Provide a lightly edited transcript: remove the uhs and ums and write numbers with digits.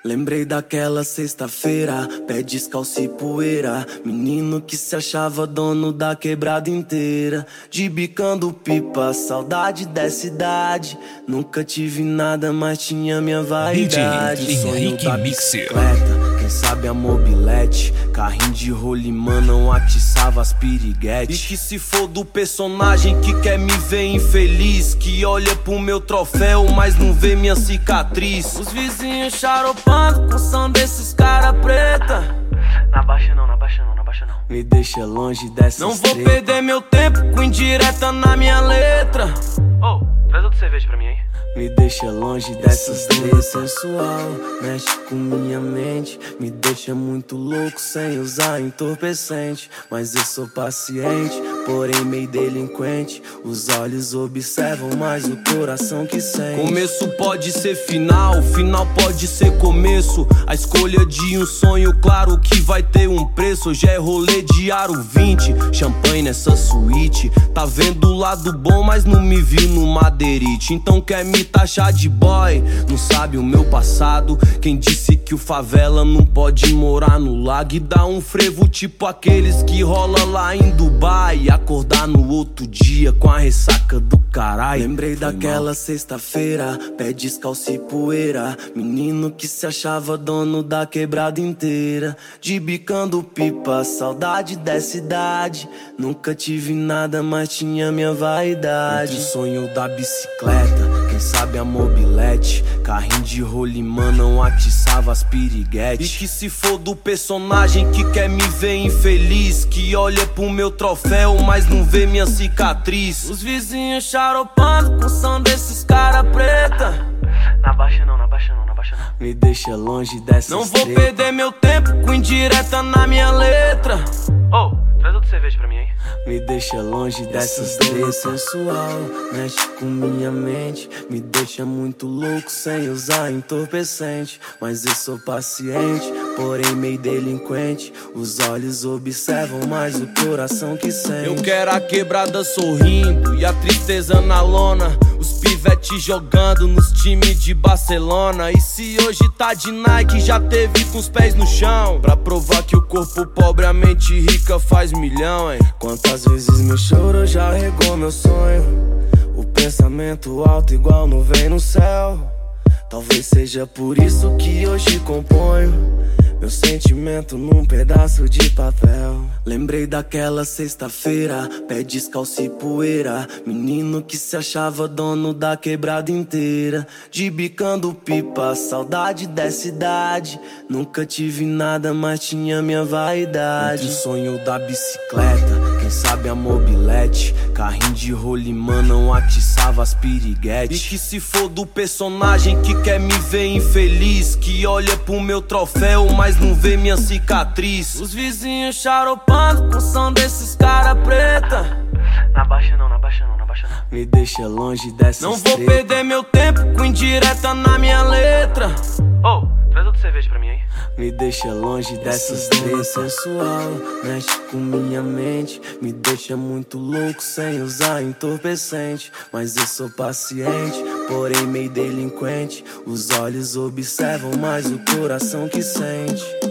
Lembrei daquela sexta-feira, pé descalço e poeira. Menino que se achava dono da quebrada inteira. De bicando pipa, saudade dessa idade. Nunca tive nada, mas tinha minha vaidade. DJ Sonho Henrique da Mixer. bicicleta, quem sabe a mobilete. Carrinho de rolimã não atiçava as piriguete. E que se for do personagem que quer me ver infeliz, que olha pro meu troféu, mas não vê minha cicatriz. Os vizinhos xaropando com som desses cara preta. Na baixa não, na baixa não, na baixa não. Me deixa longe dessas Não vou treta. perder meu tempo com indireta na minha letra. Oh, traz outra cerveja pra mim aí. me deixa longe dessas três sensual. Mexe com minha mente, me deixa muito louco sem usar entorpecente. Mas eu sou paciente, porém meio delinquente. Os olhos observam, mas o coração que sente. Começo pode ser final, final pode ser começo. A escolha de um sonho, claro que vai ter um preço. Hoje é rolê de aro 20, champanhe nessa suíte. Tá vendo o lado bom, mas não me viu no madeirite. Então quer me taxar de boy, não sabe o meu passado. Quem disse que o favela não pode morar no lago e dar um frevo tipo aqueles que rola lá em Dubai e acordar no outro dia com a ressaca do caralho. Lembrei daquela sexta-feira, pé descalço e poeira. Menino que se achava dono da quebrada inteira. De bicando pipa, saudade dessa idade. Nunca tive nada, mas tinha minha vaidade. Entre o sonho da bicicleta, quem sabe a mobilete. Carrinho de rolimã não atiçava as piriguete. E que se for do personagem que quer me ver infeliz, que olha pro meu troféu, mas não vê minha cicatriz. Os vizinhos xaropando com som desses cara preta. Na baixa não, na baixa não, na baixa não. Me deixa longe dessas Não vou treta. perder meu tempo com indireta na minha letra. Oh, traz outra cerveja pra mim aí. Me deixa longe dessas três sensual. Mexe com minha mente, me deixa muito louco sem usar entorpecente. Mas eu sou paciente, porém meio delinquente. Os olhos observam, mas o coração que sente. Eu quero a quebrada sorrindo e a tristeza na lona. Os pivete jogando nos times de Barcelona. E se hoje tá de Nike, já teve com os pés no chão. Pra provar que o corpo pobre, a mente rica faz milhão, hein? Quantas vezes meu choro já regou meu sonho. O pensamento alto igual nuvem no céu. Talvez seja por isso que hoje componho meu sentimento num pedaço de papel. Lembrei daquela sexta-feira, pé descalço e poeira. Menino que se achava dono da quebrada inteira. De bicando pipa, saudade dessa idade. Nunca tive nada, mas tinha minha vaidade. Entre o sonho da bicicleta, quem sabe a mobilete. Carrinho de rolimã não atiçava as piriguete. E que se for do personagem que quer me ver infeliz, que olha pro meu troféu, mas não vê minha cicatriz. Os vizinhos xaropando com som desses cara preta. Na baixa não, na baixa não, na baixa não. Me deixa longe dessas Não vou treta. perder meu tempo com indireta na minha letra. Oh, traz outra cerveja pra mim aí. Me deixa longe dessas três sensual. Mexe com minha mente, me deixa muito louco sem usar entorpecente. Mas eu sou paciente, porém meio delinquente. Os olhos observam, mas o coração que sente.